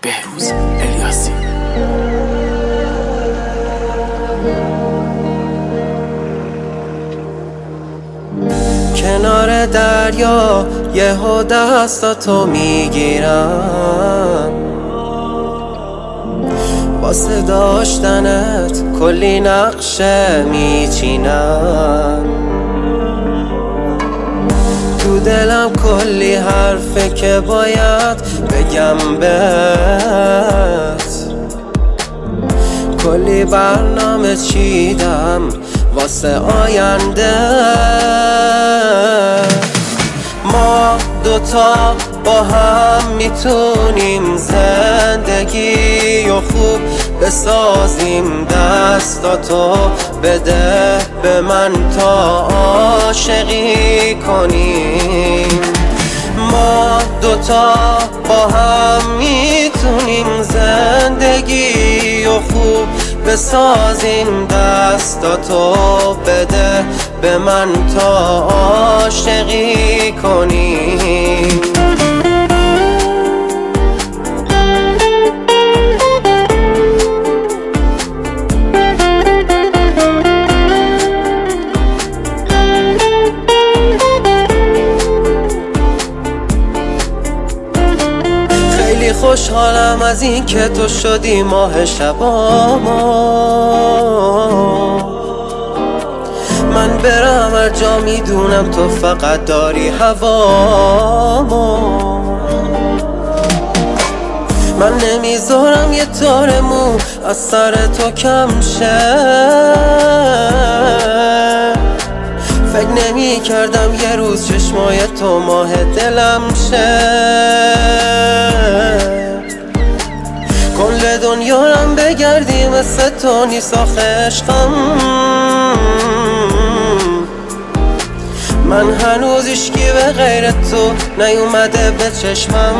بهروز الیاسی. کنار دریا یهو دستاتو میگیرم، واسه داشتنت کلی نقشه میچینم. تو دلم کلی حرفه که باید بگم بهت، کلی برنامه چیدم واسه آینده. ما دوتا با هم میتونیم زندگی و خوب بسازیم. دستاتو بده به من تا عاشقی کنیم. ما دوتا با هم میتونیم زندگی و خوب بسازیم. دستاتو بده به من تا عاشقی کنیم. خیلی خوشحالم از این که تو شدی ماه شبامو. من برم هر جا میدونم تو فقط داری هوامو. من نمیذارم یه تار مو از سر تو کم شه. فکر نمی کردم یه روز چشمای تو ماه دلم شه. کل دنیارم بگردی مثل تو نیست آخه عشقم. من هنوز هیچکی به غیر تو نیومده به چشمم.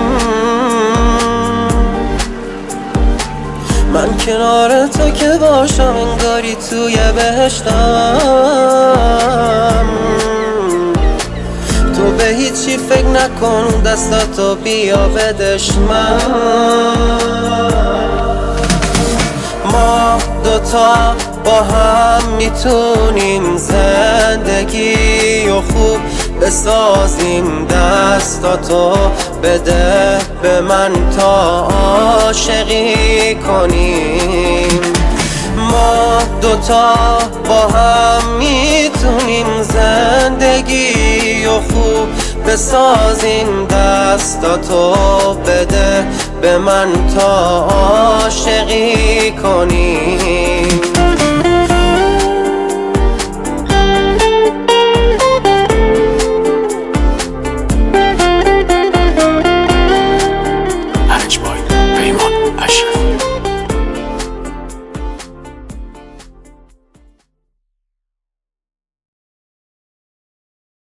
من کنار تو که باشم انگاری توی بهشتم. تو به هیچی فکر نکن دستاتو بیا بدش من. ما دوتا با هم میتونیم زندگی و خوب بسازیم. دستاتو بده به من تا عاشقی کنیم. ما دوتا با هم میتونیم زندگی و خوب بسازیم. دستاتو بده به من تا عاشقی کنیم.